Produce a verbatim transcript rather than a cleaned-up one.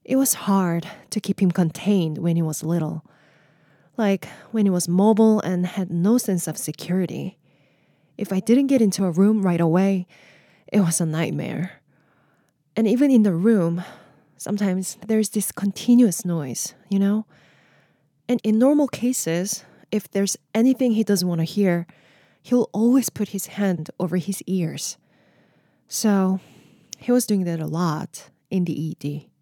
It was hard to keep him contained when he was little, like when he was mobile and had no sense of security. If I didn't get into a room right away, it was a nightmare. And even in the room, sometimes there's this continuous noise, you know? And in normal cases, if there's anything he doesn't want to hear, he'll always put his hand over his ears. So he was doing that a lot in the E D.